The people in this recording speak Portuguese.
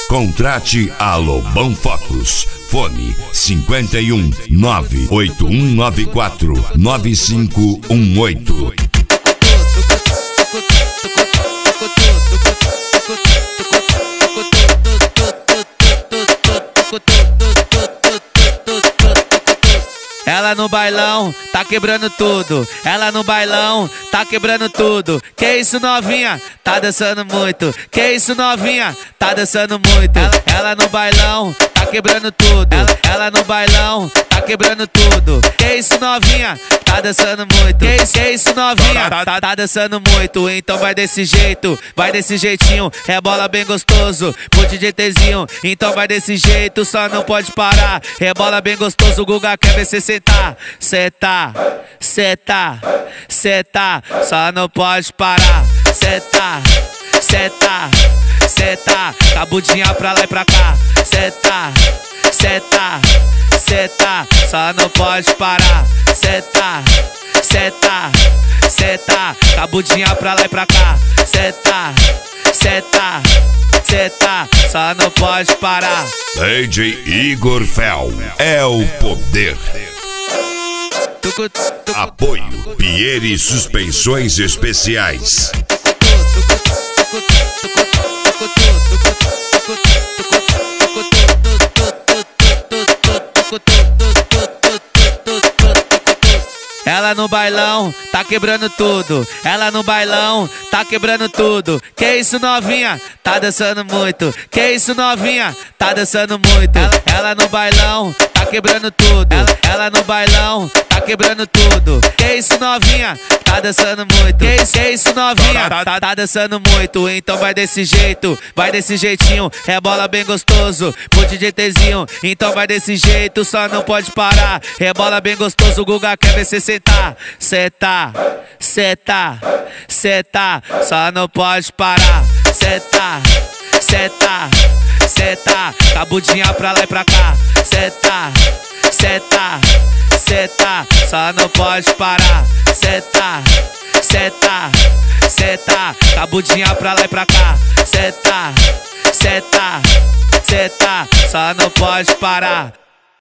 Contrate a Lobão Fotos. Fone 51 98194 9518. Ela no bailão, tá quebrando tudo. Ela no bailão, tá quebrando tudo. Que isso, novinha? Tá dançando muito. Que isso, novinha? Tá dançando muito. Ela no bailão, tá quebrando tudo. Ela no bailão, tá quebrando tudo. Que isso, novinha? Tá dançando muito. Que isso, novinha? Tá dançando muito. Então vai desse jeito, vai desse jeitinho. Rebola bem gostoso, pro DJ Tzinho. Então vai desse jeito, só não pode parar. Rebola bem gostoso, o Guga quer ver cê sentar. Seta, seta, seta, só não pode parar. Seta, seta, seta, cabudinha pra lá e pra cá. Seta, seta, seta, só não pode parar. Seta, seta, seta, cabudinha pra lá e pra cá. Seta, seta, seta, só não pode parar. DJ Igor Fel é o poder. Apoio Pieri Suspensões Especiais. Ela no bailão, tá quebrando tudo. Ela no bailão, tá quebrando tudo. Que isso, novinha? Tá dançando muito. Que isso, novinha? Tá dançando muito. Ela no bailão, tá quebrando tudo. Ela no bailão, tá quebrando tudo. Que isso, novinha? Tá dançando muito. Que isso, novinha? Tá dançando muito. Então vai desse jeito, vai desse jeitinho. Rebola bem gostoso, pro DJ Tzinho. Então vai desse jeito, só não pode parar. Rebola bem gostoso, o Guga quer ver cê sentar. Seta, seta, seta, só não pode parar. Seta, seta, seta, cabudinha pra lá e pra cá. Seta, seta, seta, só não pode parar. Seta, seta, seta, cabudinha pra lá e pra cá. Seta, seta, seta, só não pode parar.